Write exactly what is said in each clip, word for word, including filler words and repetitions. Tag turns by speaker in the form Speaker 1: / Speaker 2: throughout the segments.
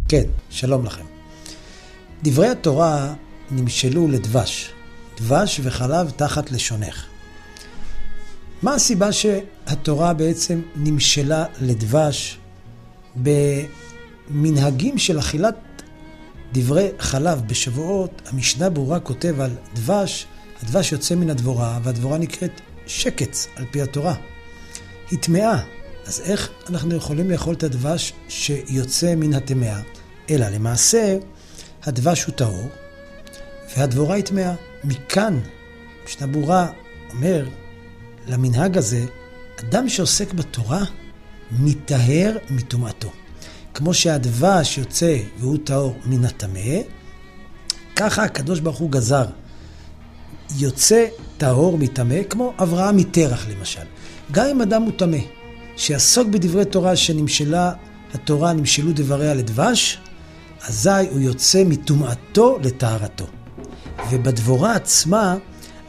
Speaker 1: כן, שלום לכם. דברי התורה נמשלו לדבש, דבש וחלב תחת לשונך. מה הסיבה שהתורה בעצם נמשלה לדבש במנהגים של אכילת דברי חלב בשבועות? המשנה ברורה כותב על דבש, הדבש יוצא מן הדבורה, והדבורה נקראת שקץ על פי התורה. היא טמאה. אז איך אנחנו יכולים לאכול את הדבש שיוצא מן הטמאה? אלא למעשה הדבש הוא טהור והדבורה היא טמאה. מכאן משנה ברורה אומר למנהג הזה, אדם שעוסק בתורה מטהר מטומאתו. כמו שהדבש יוצא והוא טהור מן הטמא, ככה הקדוש ברוך הוא גזר. יוצא טהור מטמא, כמו אברהם מתרח למשל. גם אם אדם הוא טמא, שיעסוק בדברי תורה שנמשלה התורה, נמשלו דבריה לדבש, אזי הוא יוצא מטומאתו לטהרתו. ובדבורה עצמה,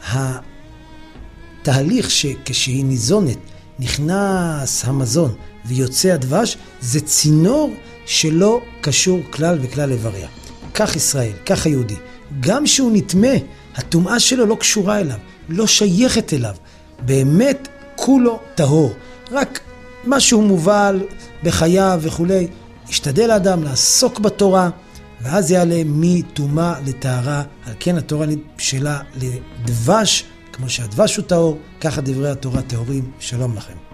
Speaker 1: התהליך שכשהיא ניזונת, נכנס המזון ויוצא הדבש, זה צינור שלא קשור כלל וכלל איבריה. כך ישראל, כך היהודי. גם שהוא נטמא, הטומאה שלו לא קשורה אליו, לא שייכת אליו. באמת כולו טהור. רק משהו מובל בחייו וכולי. ישתדל האדם לעסוק בתורה, ואז יעלה מטומאה לטהרה. על כן התורה נמשלה לדבש, כמו שהדבש הוא טהור, ככה דברי התורה טהורים. שלום לכם.